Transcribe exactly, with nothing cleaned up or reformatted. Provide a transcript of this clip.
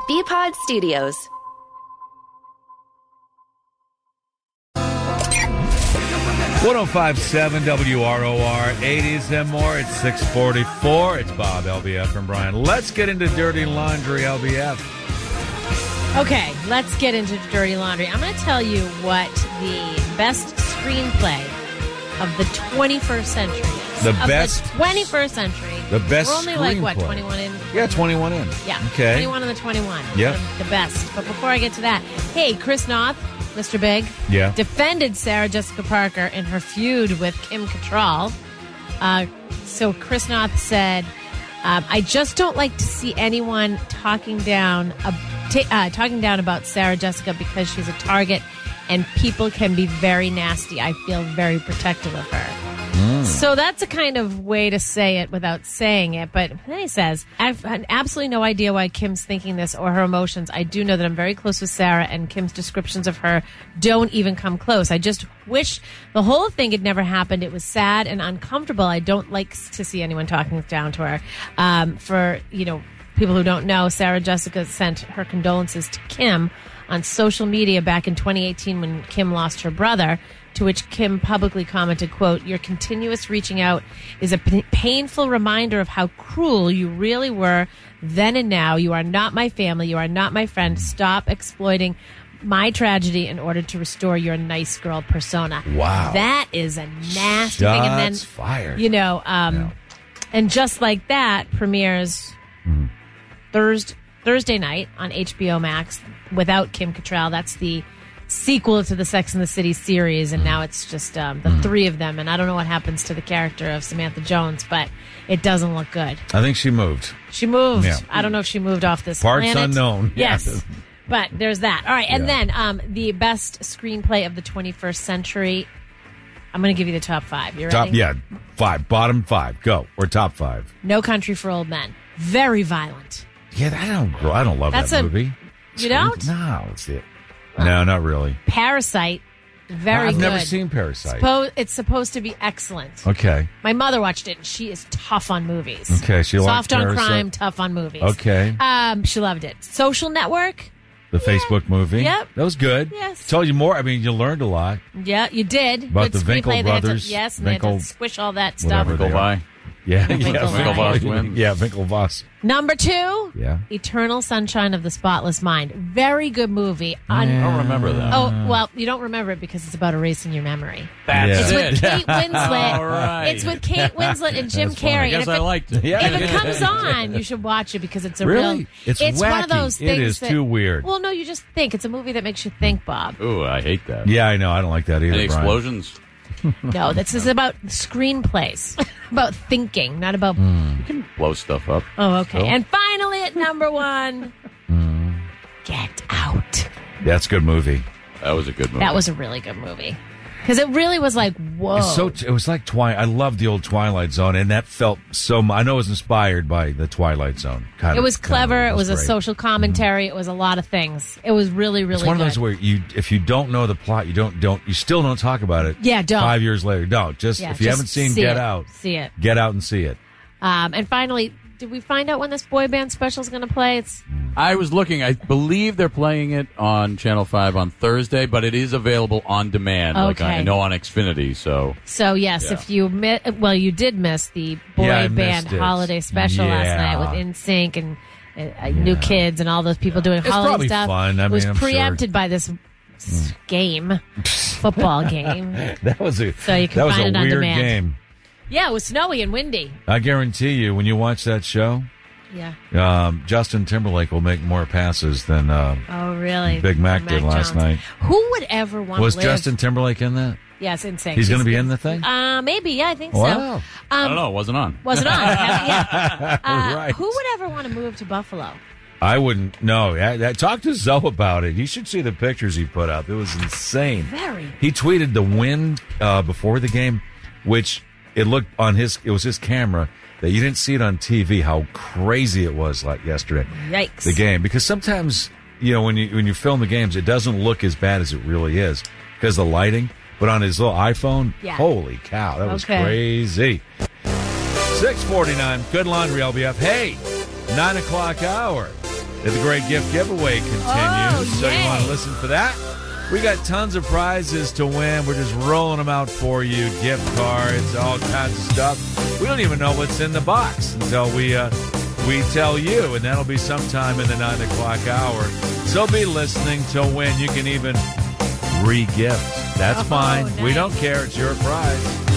B-Pod Studios. one oh five point seven W R O R, eighties and more. It's six forty-four. It's Bob, L B F, and Brian. Let's get into Dirty Laundry, L B F. Okay, let's get into Dirty Laundry. I'm going to tell you what the best screenplay of the twenty-first century is. The of best... the twenty-first century. The best We're only like, what, screenplay. twenty-one in? Yeah, twenty-one in. Yeah, Okay. twenty-one on the twenty-one. Yep. The, the best. But before I get to that, hey, Chris Noth, Mister Big, Yeah. defended Sarah Jessica Parker in her feud with Kim Cattrall. Uh, so Chris Noth said, um, I just don't like to see anyone talking down, uh, t- uh, talking down about Sarah Jessica because she's a target and people can be very nasty. I feel very protective of her. So that's a kind of way to say it without saying it. But then he says, I've had absolutely no idea why Kim's thinking this or her emotions. I do know that I'm very close with Sarah, and Kim's descriptions of her don't even come close. I just wish the whole thing had never happened. It was sad and uncomfortable. I don't like to see anyone talking down to her. Um, for, you know, people who don't know, Sarah Jessica sent her condolences to Kim on social media back in twenty eighteen when Kim lost her brother, to which Kim publicly commented, quote, your continuous reaching out is a p- painful reminder of how cruel you really were then and now. You are not my family. You are not my friend. Stop exploiting my tragedy in order to restore your nice girl persona. Wow. That is a nasty thing. And then, Shots fired. you know, um, Yeah. and Just Like That premieres Mm. Thursday, Thursday night on H B O Max without Kim Cattrall. That's the sequel to the Sex and the City series, and now it's just um, the three of them. And I don't know what happens to the character of Samantha Jones, but it doesn't look good. I think she moved. She moved. Yeah. I don't know if she moved off this Parts planet. unknown. Yes. Yeah. But there's that. All right. And Yeah. then um, the best screenplay of the twenty-first century. I'm going to give you the top five. You ready? Top, yeah, five. Bottom five. Go. Or top five. No Country for Old Men. Very violent. Yeah, I don't, I don't love That's that a- movie. You don't? No, it's it. No, not really. Parasite. Very I've good. never seen Parasite. Suppo- it's supposed to be excellent. Okay. My mother watched it, and she is tough on movies. Okay, she liked Soft on Parasite. crime, tough on movies. Okay. Um, she loved it. Social Network. The Facebook movie. Yep. That was good. Yes. Told you more. I mean, you learned a lot. Yeah, you did. About Good the Winkle screenplay. They had to- brothers. yes, and they had Winkle- to squish all that stuff. Whatever they are. Winklevi. Yeah. Winklevi. yeah. Winklevoss twins. Yeah, Winklevoss. Number two, Yeah. Eternal Sunshine of the Spotless Mind. Very good movie. Un- I don't remember that. Oh, well, you don't remember it because it's about erasing your memory. That's It's with it. Kate Winslet. All right. It's with Kate Winslet and Jim That's funny. Carrey. I And guess if I it- liked it. Yeah. If it comes on, you should watch it because it's a Really? real. It's one of wacky. those It things. is that- too weird. Well, no, you just think it's a movie that makes you think, Bob. Ooh, I hate that. Yeah, I know. I don't like that either, Any Brian. explosions? No, this is about screenplays, about thinking, not about. Hmm. You can blow stuff up. Oh, okay. Still. And finally, at number one, Hmm. Get Out. That's a good movie. That was a good movie. That was a really good movie because it really was like, whoa. It's so it was like Twilight. I love the old Twilight Zone, and that felt so. I know it was inspired by the Twilight Zone. Kind It of, was clever. kind of, It was a great. social commentary. It was a lot of things. It was really, really It's one of good. those where you, if you don't know the plot, you don't don't you still don't talk about it. Yeah, don't. Five years later, don't. Just Yeah, if you just haven't seen see Get it. Out, See it. get out and see it. Um, and finally, did we find out when this boy band special is going to play? It's I was looking. I believe they're playing it on Channel five on Thursday, but it is available on demand. Like Okay. I know on Xfinity. So so yes. Yeah. If you mi- well, you did miss the boy Yeah, I band missed it. holiday special last Yeah. night with N Sync and uh, New Kids and all those people doing It's holiday probably stuff. fun. I it was mean, I'm sure. preempted by this s- game, football game. That was a So you can that was find a it on weird demand. game. Yeah, it was snowy and windy. I guarantee you, when you watch that show, Yeah. um, Justin Timberlake will make more passes than uh, Oh, really? Big Mac did last Jones. night. Who would ever want Was to live? Justin Timberlake in that? Yes, insane. He's going to be in the thing. Uh, maybe. Yeah, I think Wow. so. Um, I don't know. It wasn't on. Was it on? yeah. Uh, Right. Who would ever want to move to Buffalo? I wouldn't. No, yeah, yeah, talk to Zoe about it. You should see the pictures he put up. It was insane. Very. He tweeted the wind uh, before the game, which it looked on his. It was his camera that you didn't see it on T V. How crazy it was like yesterday. Yikes. The game, because sometimes you know when you when you film the games, it doesn't look as bad as it really is because of the lighting. But on his little iPhone, Yeah. holy cow, that was Okay. crazy. six forty-nine, good laundry, L B F. Hey, nine o'clock hour. The great gift giveaway continues. Oh, so you yay. want to listen for that? We got tons of prizes to win. We're just rolling them out for you. Gift cards, all kinds of stuff. We don't even know what's in the box until we uh, we tell you, and that'll be sometime in the nine o'clock hour. So be listening to win. You can even re-gift. That's Oh, fine. We nice. don't care. It's your prize.